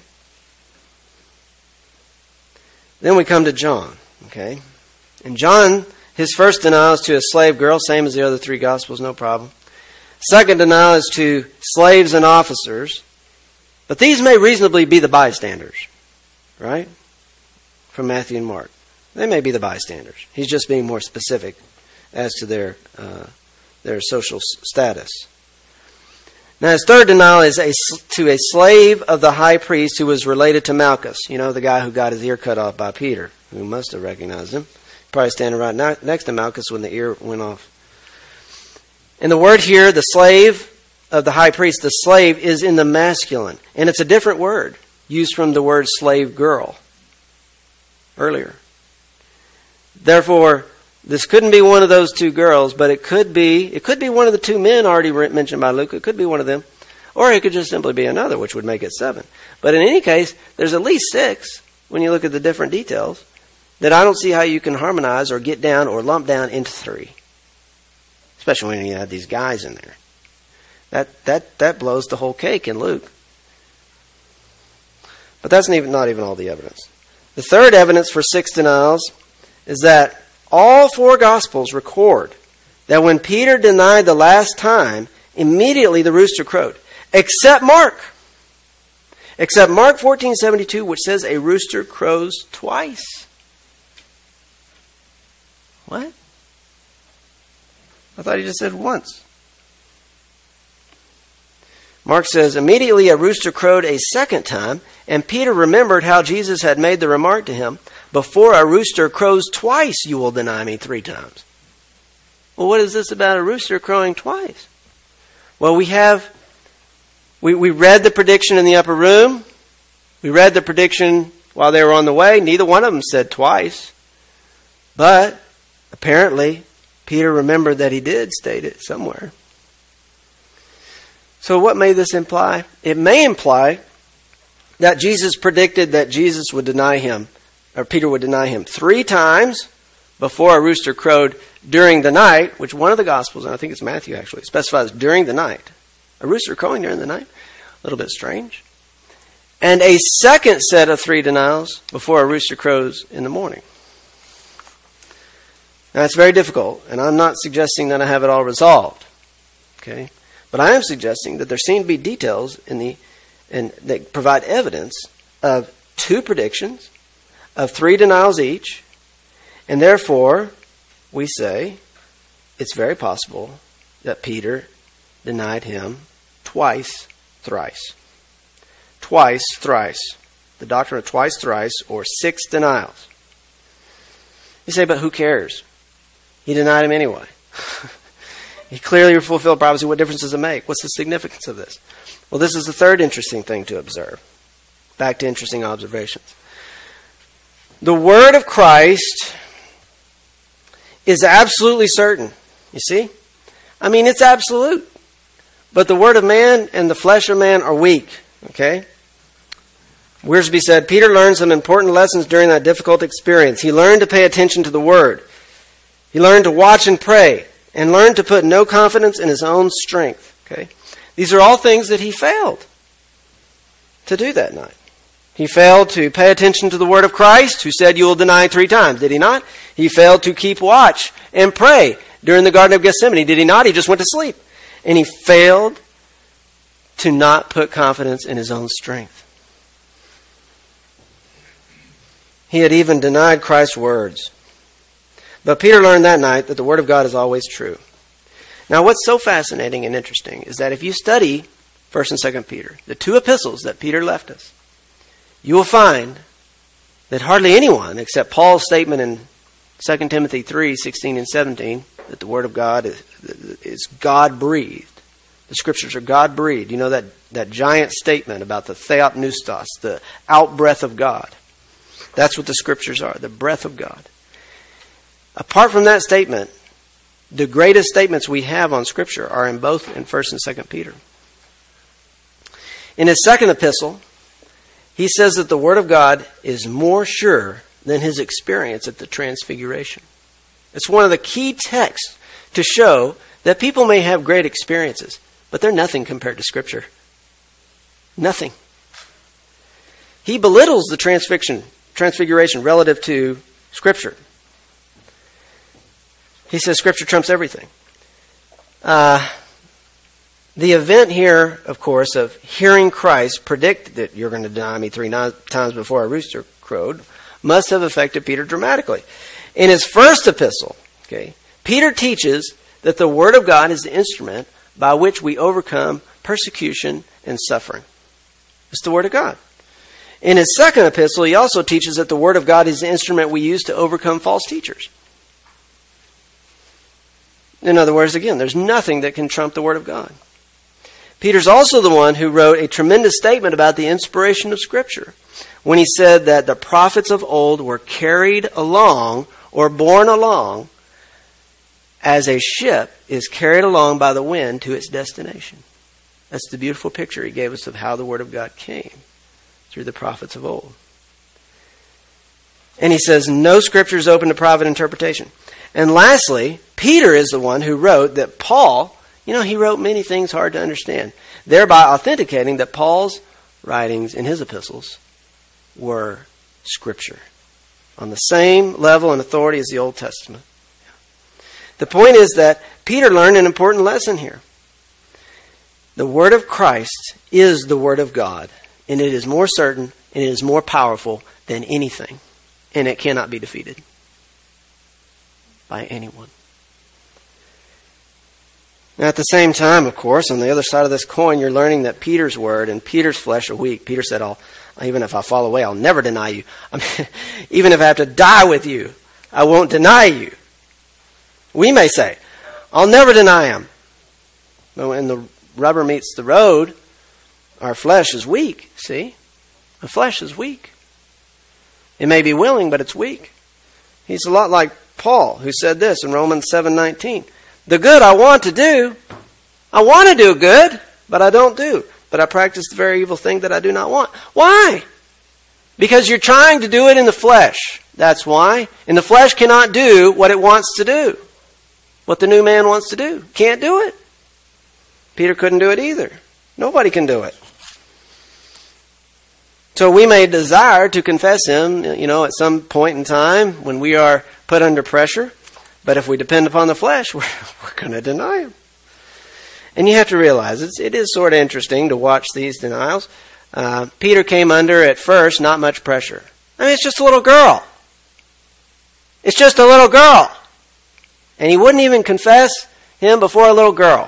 Then we come to John. Okay? And John, his first denial is to a slave girl, same as the other three Gospels, no problem. Second denial is to slaves and officers. But these may reasonably be the bystanders. Right? From Matthew and Mark. They may be the bystanders. He's just being more specific as to their uh, their social status. Now his third denial is a, to a slave of the high priest who was related to Malchus. You know, the guy who got his ear cut off by Peter, who must have recognized him. Probably standing right next to Malchus when the ear went off. And the word here, the slave of the high priest, the slave is in the masculine. And it's a different word, used from the word slave girl earlier. Therefore, this couldn't be one of those two girls, but it could be it could be one of the two men already mentioned by Luke. It could be one of them. Or it could just simply be another, which would make it seven. But in any case, there's at least six, when you look at the different details, that I don't see how you can harmonize or get down or lump down into three. Especially when you have these guys in there. That that that blows the whole cake in Luke. But that's not even, not even all the evidence. The third evidence for six denials is that all four Gospels record that when Peter denied the last time, immediately the rooster crowed. Except Mark. Except Mark fourteen seventy-two, which says a rooster crows twice. What? I thought he just said once. Mark says, immediately a rooster crowed a second time, and Peter remembered how Jesus had made the remark to him, before a rooster crows twice, you will deny me three times. Well, what is this about a rooster crowing twice? Well, we have, we, we read the prediction in the upper room. We read the prediction while they were on the way. Neither one of them said twice. But apparently, Peter remembered that he did state it somewhere. So what may this imply? It may imply that Jesus predicted that Jesus would deny him, or Peter would deny him three times before a rooster crowed during the night, which one of the Gospels, and I think it's Matthew actually, specifies during the night. A rooster crowing during the night? A little bit strange. And a second set of three denials before a rooster crows in the morning. Now it's very difficult, and I'm not suggesting that I have it all resolved. Okay? But I am suggesting that there seem to be details in the and that provide evidence of two predictions, of three denials each, and therefore we say it's very possible that Peter denied him twice, thrice. Twice, thrice. The doctrine of twice, thrice, or six denials. You say, but who cares? He denied him anyway. He clearly fulfilled prophecy. What difference does it make? What's the significance of this? Well, this is the third interesting thing to observe. Back to interesting observations. The word of Christ is absolutely certain. You see? I mean, it's absolute. But the word of man and the flesh of man are weak. Okay? Wiersbe said, Peter learned some important lessons during that difficult experience. He learned to pay attention to the word. He learned to watch and pray. And learned to put no confidence in his own strength. Okay? These are all things that he failed to do that night. He failed to pay attention to the word of Christ, who said, you will deny three times. Did he not? He failed to keep watch and pray during the Garden of Gethsemane. Did he not? He just went to sleep. And he failed to not put confidence in his own strength. He had even denied Christ's words. But Peter learned that night that the Word of God is always true. Now, what's so fascinating and interesting is that if you study First and Second Peter, the two epistles that Peter left us, you will find that hardly anyone, except Paul's statement in Second Timothy three, sixteen and seventeen, that the Word of God is, is God-breathed. The Scriptures are God-breathed. You know that, that giant statement about the theopneustos, the out-breath of God. That's what the Scriptures are, the breath of God. Apart from that statement, the greatest statements we have on Scripture are in both in First and Second Peter. In his second epistle, he says that the Word of God is more sure than his experience at the Transfiguration. It's one of the key texts to show that people may have great experiences, but they're nothing compared to Scripture. Nothing. He belittles the transfixion, Transfiguration relative to Scripture. He says Scripture trumps everything. Uh, the event here, of course, of hearing Christ predict that you're going to deny me three times before a rooster crowed, must have affected Peter dramatically. In his first epistle, okay, Peter teaches that the Word of God is the instrument by which we overcome persecution and suffering. It's the Word of God. In his second epistle, he also teaches that the Word of God is the instrument we use to overcome false teachers. In other words, again, there's nothing that can trump the Word of God. Peter's also the one who wrote a tremendous statement about the inspiration of Scripture when he said that the prophets of old were carried along or borne along as a ship is carried along by the wind to its destination. That's the beautiful picture he gave us of how the Word of God came through the prophets of old. And he says, no Scripture is open to private interpretation. And lastly, Peter is the one who wrote that Paul, you know, he wrote many things hard to understand, thereby authenticating that Paul's writings in his epistles were Scripture, on the same level and authority as the Old Testament. The point is that Peter learned an important lesson here. The Word of Christ is the Word of God, and it is more certain and it is more powerful than anything, and it cannot be defeated by anyone. Now, at the same time, of course, on the other side of this coin, you're learning that Peter's word and Peter's flesh are weak. Peter said, I'll, even if I fall away, I'll never deny you. I mean, even if I have to die with you, I won't deny you. We may say, I'll never deny him. But when the rubber meets the road, our flesh is weak, see? The flesh is weak. It may be willing, but it's weak. He's a lot like Paul, who said this in Romans seven nineteen. The good I want to do, I want to do good, but I don't do. But I practice the very evil thing that I do not want. Why? Because you're trying to do it in the flesh. That's why. And the flesh cannot do what it wants to do. What the new man wants to do. Can't do it. Peter couldn't do it either. Nobody can do it. So we may desire to confess him, you know, at some point in time when we are put under pressure. But if we depend upon the flesh, we're, we're going to deny him. And you have to realize it's, it is sort of interesting to watch these denials. Uh, Peter came under, at first, not much pressure. I mean, it's just a little girl. It's just a little girl. And he wouldn't even confess him before a little girl.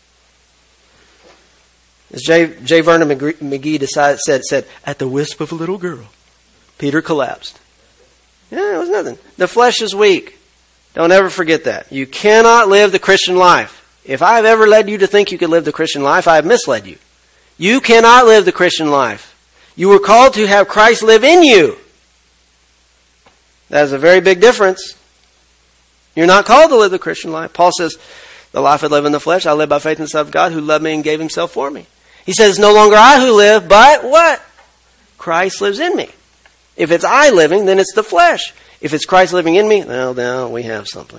As J. J. Vernon McGee decided, said, said, at the whisper of a little girl, Peter collapsed. Yeah, it was nothing. The flesh is weak. Don't ever forget that. You cannot live the Christian life. If I have ever led you to think you could live the Christian life, I have misled you. You cannot live the Christian life. You were called to have Christ live in you. That is a very big difference. You're not called to live the Christian life. Paul says, the life I live in the flesh, I live by faith in the Son of God who loved me and gave himself for me. He says, it's no longer I who live, but what? Christ lives in me. If it's I living, then it's the flesh. If it's Christ living in me, well, now we have something.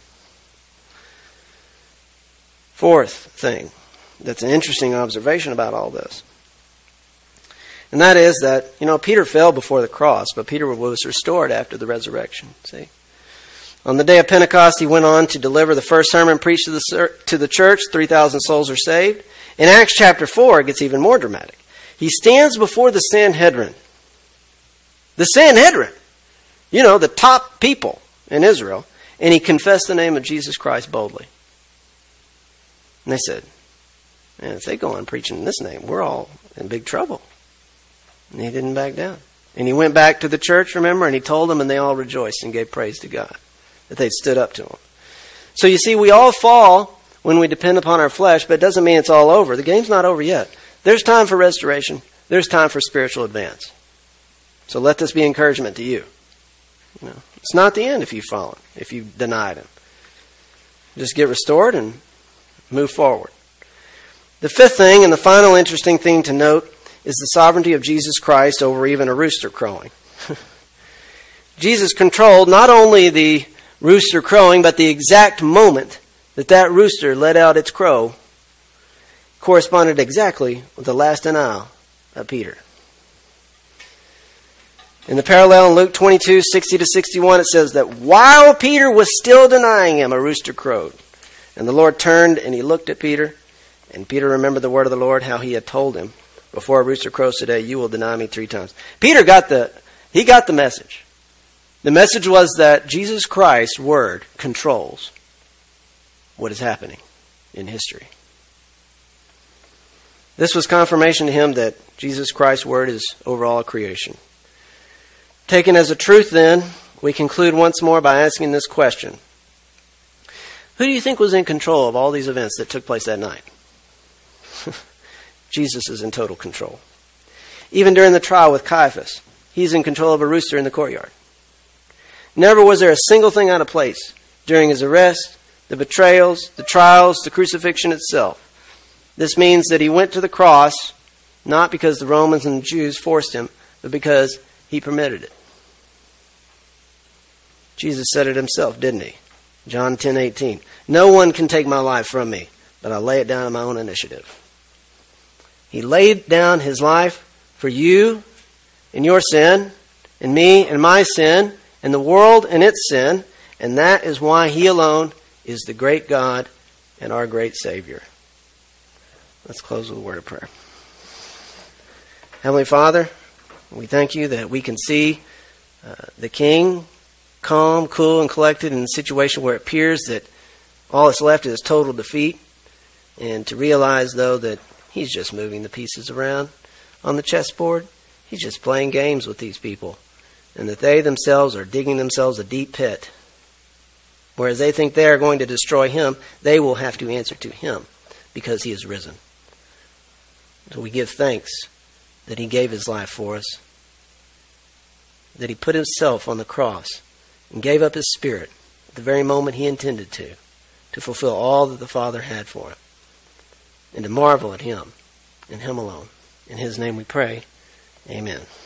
Fourth thing that's an interesting observation about all this. And that is that, you know, Peter fell before the cross, but Peter was restored after the resurrection. See? On the day of Pentecost, he went on to deliver the first sermon preached to the, to the church. three thousand souls are saved. In Acts chapter four, it gets even more dramatic. He stands before the Sanhedrin. The Sanhedrin. You know, the top people in Israel. And he confessed the name of Jesus Christ boldly. And they said, man, if they go on preaching in this name, we're all in big trouble. And he didn't back down. And he went back to the church, remember, and he told them, and they all rejoiced and gave praise to God that they'd stood up to him. So you see, we all fall when we depend upon our flesh, but it doesn't mean it's all over. The game's not over yet. There's time for restoration. There's time for spiritual advance. So let this be encouragement to you. You know, it's not the end if you've fallen, if you've denied him. Just get restored and move forward. The fifth thing, and the final interesting thing to note, is the sovereignty of Jesus Christ over even a rooster crowing. Jesus controlled not only the rooster crowing, but the exact moment that that rooster let out its crow corresponded exactly with the last denial of Peter. In the parallel in Luke twenty-two, sixty to sixty-one, it says that while Peter was still denying him, a rooster crowed. And the Lord turned and he looked at Peter. And Peter remembered the word of the Lord, how he had told him, before a rooster crows today, you will deny me three times. Peter got the, he got the message. The message was that Jesus Christ's word controls what is happening in history. This was confirmation to him that Jesus Christ's word is over all creation. Taken as a truth, then, we conclude once more by asking this question. Who do you think was in control of all these events that took place that night? Jesus is in total control. Even during the trial with Caiaphas, he's in control of a rooster in the courtyard. Never was there a single thing out of place during his arrest, the betrayals, the trials, the crucifixion itself. This means that he went to the cross not because the Romans and the Jews forced him, but because he permitted it. Jesus said it himself, didn't he? John ten eighteen. No one can take my life from me, but I lay it down on my own initiative. He laid down his life for you and your sin, and me and my sin, and the world and its sin, and that is why he alone is the great God and our great Savior. Let's close with a word of prayer. Heavenly Father, we thank you that we can see uh, the King calm, cool, and collected in a situation where it appears that all that's left is total defeat, and to realize, though, that he's just moving the pieces around on the chessboard. He's just playing games with these people, and that they themselves are digging themselves a deep pit. Whereas they think they are going to destroy him, they will have to answer to him because he is risen. So we give thanks that he gave his life for us, that he put himself on the cross and gave up his spirit at the very moment he intended to, to fulfill all that the Father had for him, and to marvel at him and him alone. In his name we pray. Amen.